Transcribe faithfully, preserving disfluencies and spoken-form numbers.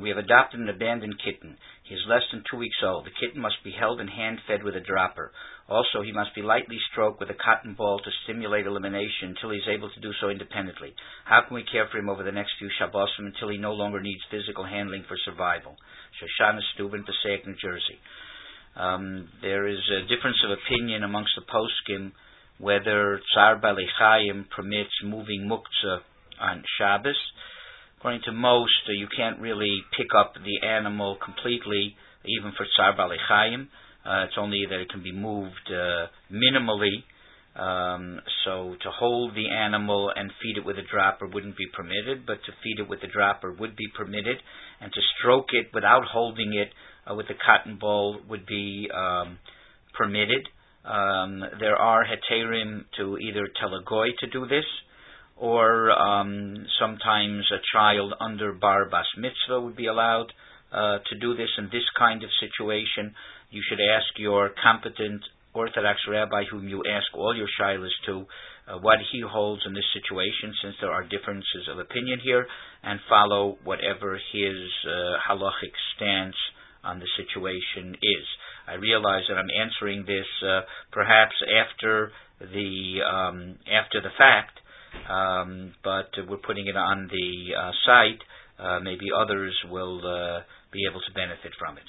We have adopted an abandoned kitten. He is less than two weeks old. The kitten must be held and hand-fed with a dropper. Also, he must be lightly stroked with a cotton ball to stimulate elimination until he is able to do so independently. How can we care for him over the next few Shabbosim until he no longer needs physical handling for survival? Shoshana Steuben, Passaic, New Jersey. Um, there is a difference of opinion amongst the poskim whether Tzar Balei Chayim permits moving muktzah on Shabbos. According to most, uh, you can't really pick up the animal completely, even for Tzar Balei Chayim. Uh, it's only that it can be moved uh, minimally. Um, so to hold the animal and feed it with a dropper wouldn't be permitted, but to feed it with a dropper would be permitted, and to stroke it without holding it uh, with a cotton ball would be um, permitted. Um, there are heterim to either tell a goy to do this, or um, sometimes a child under bar bas mitzvah would be allowed uh, to do this. In this kind of situation, you should ask your competent Orthodox rabbi, whom you ask all your shilas to, uh, what he holds in this situation, since there are differences of opinion here, and follow whatever his uh, halachic stance on the situation is. I realize that I'm answering this uh, perhaps after the um, after the fact, um, but we're putting it on the uh, site. Uh, maybe others will uh, be able to benefit from it.